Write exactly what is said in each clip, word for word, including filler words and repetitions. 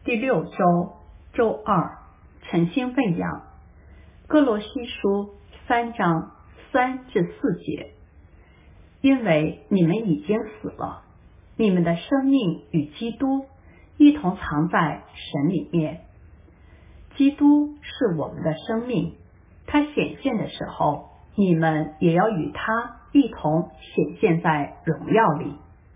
第六周周二晨星喂养，哥罗西书三章三至四节。因为你们已经死了，你们的生命与基督一同藏在神里面。基督是我们的生命，他显现的时候，你们也要与他一同显现在荣耀里。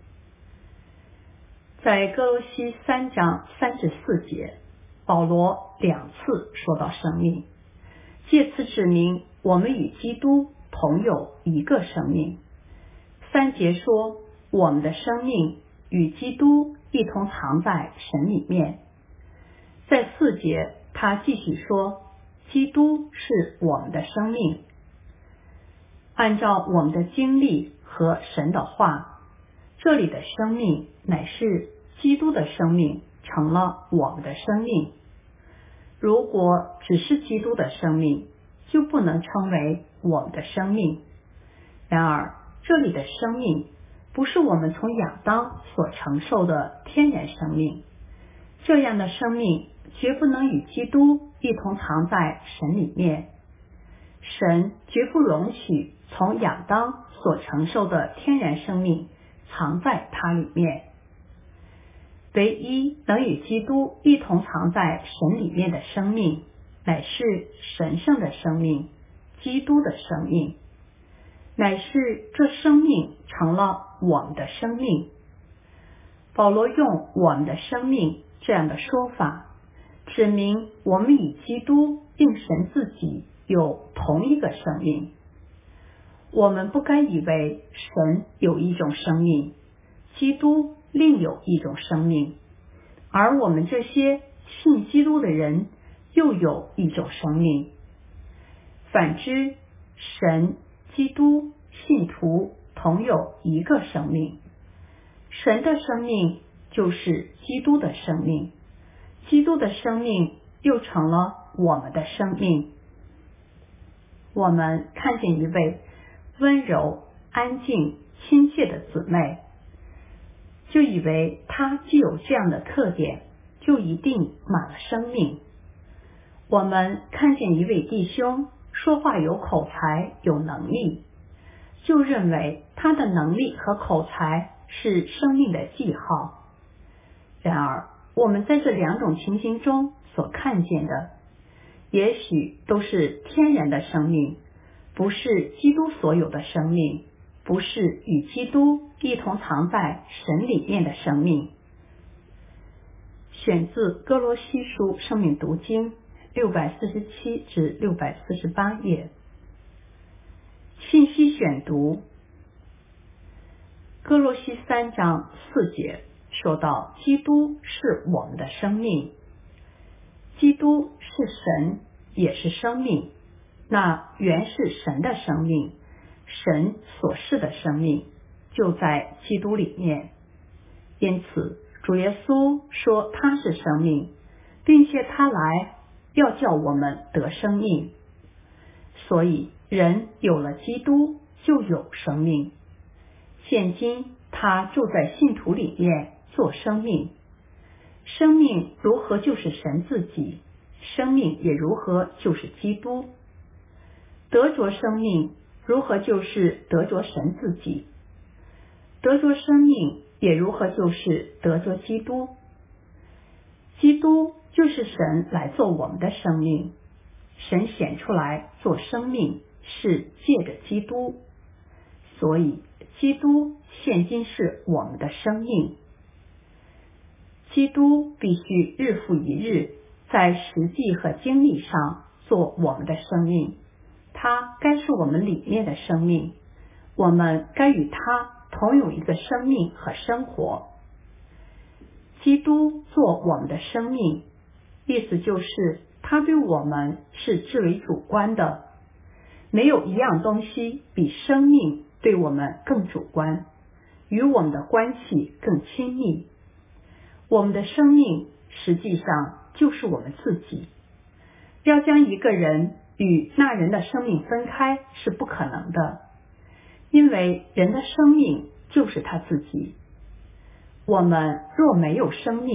在哥罗西三章三至四节，保罗两次说到生命，借此指明我们与基督同有一个生命。三节说我们的生命与基督一同藏在神里面。在四节他继续说基督是我们的生命。按照我们的经历和神的话，这里的生命乃是基督的生命成了我们的生命。如果只是基督的生命，就不能称为我们的生命。然而这里的生命不是我们从亚当所承受的天然生命，这样的生命绝不能与基督一同藏在神里面。神绝不容许从亚当所承受的天然生命藏在他里面。唯一能与基督一同藏在神里面的生命，乃是神圣的生命，基督的生命，乃是这生命成了我们的生命。保罗用我们的生命这样的说法，指明我们与基督并神自己有同一个生命。我们不该以为神有一种生命，基督另有一种生命，而我们这些信基督的人又有一种生命。反之，神、基督、信徒同有一个生命。神的生命就是基督的生命，基督的生命又成了我们的生命。我们看见一位温柔、安静、亲切的姊妹，就以为她具有这样的特点，就一定满了生命。我们看见一位弟兄说话有口才、有能力，就认为他的能力和口才是生命的记号。然而我们在这两种情形中所看见的，也许都是天然的生命，不是基督所有的生命，不是与基督一同藏在神里面的生命。选自哥罗西书生命读经六百四十七至六百四十八页。信息选读，哥罗西三章四节说到基督是我们的生命。基督是神，也是生命，那原是神的生命，神所示的生命就在基督里面。因此主耶稣说他是生命，并且他来要叫我们得生命。所以人有了基督就有生命。现今他住在信徒里面做生命。生命如何就是神自己，生命也如何就是基督。得着生命如何就是得着神自己，得着生命也如何就是得着基督。基督就是神来做我们的生命，神显出来做生命是借着基督，所以基督现今是我们的生命。基督必须日复一日在实际和经历上做我们的生命，他该是我们里面的生命，我们该与他同有一个生命和生活。基督做我们的生命，意思就是他对我们是至为主观的，没有一样东西比生命对我们更主观，与我们的关系更亲密。我们的生命实际上就是我们自己，要将一个人与那人的生命分开是不可能的，因为人的生命就是他自己。我们若没有生命，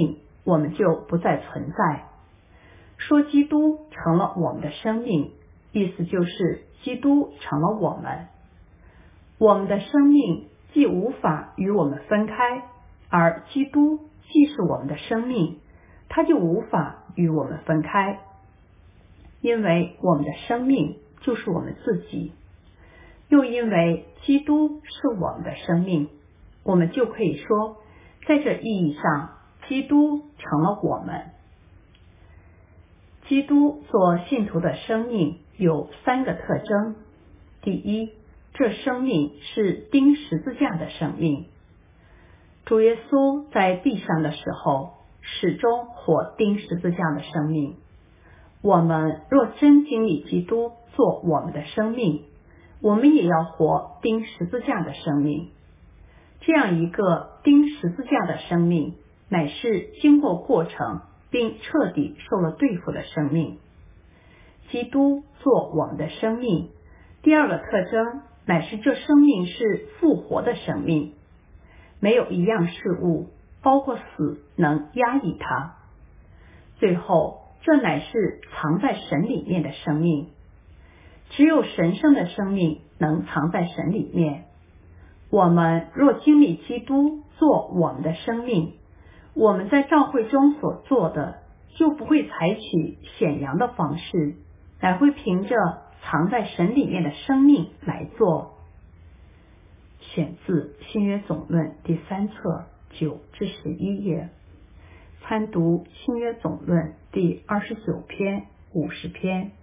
我们就不再存在。说基督成了我们的生命，意思就是基督成了我们。我们的生命既无法与我们分开，而基督既是我们的生命，他就无法与我们分开，因为我们的生命就是我们自己。又因为基督是我们的生命，我们就可以说，在这意义上，基督成了我们。基督做信徒的生命有三个特征。第一，这生命是钉十字架的生命。主耶稣在地上的时候，始终活钉十字架的生命。我们若真经历基督做我们的生命，我们也要活钉十字架的生命。这样一个钉十字架的生命，乃是经过过程并彻底受了对付的生命。基督做我们的生命，第二个特征乃是这生命是复活的生命，没有一样事物，包括死，能压抑它。最后，这乃是藏在神里面的生命。只有神圣的生命能藏在神里面。我们若经历基督做我们的生命，我们在教会中所做的就不会采取显扬的方式，乃会凭着藏在神里面的生命来做。选自新约总论第三册九至十一页，参读新约总论第二十九篇、五十篇。